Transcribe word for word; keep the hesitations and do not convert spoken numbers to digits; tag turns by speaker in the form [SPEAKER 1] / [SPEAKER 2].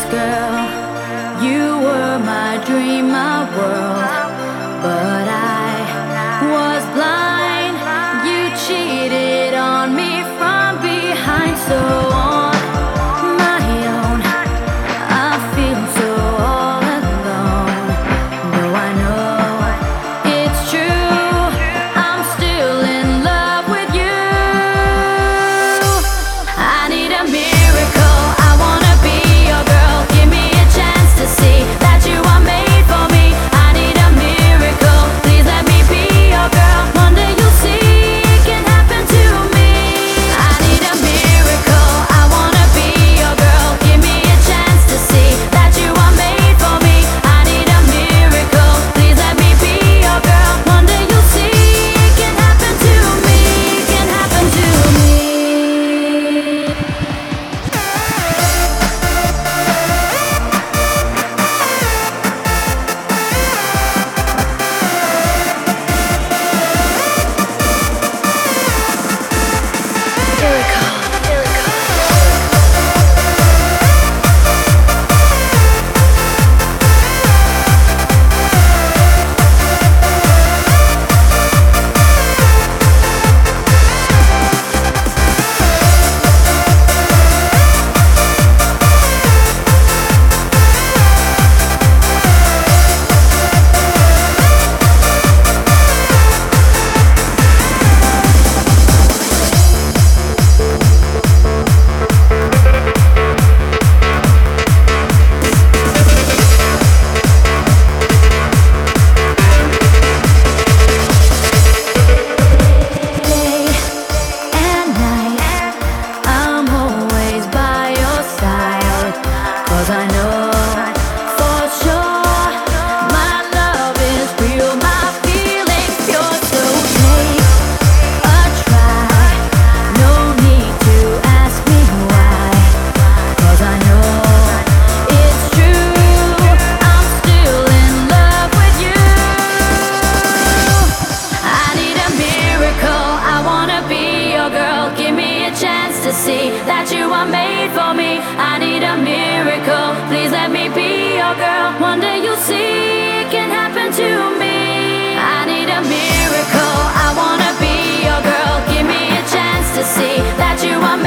[SPEAKER 1] girl. You were my dream, my world. But I was blind. You cheated on me from behind. So on my own, I feel so all alone. Though I know it's true, I'm still in love with you. I need a miracle. I wanna be your girl. Give me a chance to see that you are made for me. I need a miracle. Please let me be your girl. One day you'll see it can happen to me. I need a miracle. I wanna be your girl. Give me a chance to see that you are made for me. I need a miracle. Please let me be your girl. One day you'll see it can happen to me. Can happen to me. Day and night, I'm always by your side. 'Cause I know for sure my love is real, my feelings pure. So take a try, no need to ask me why. 'Cause I know it's true, I'm still in love with you. I need a miracle. I wanna be your girl. Give me a chance to see that you are made for me. I need a miracle. Please let me be your girl. One day you'll see it can happen to me. I need a miracle. I wanna be your girl. Give me a chance to see that you are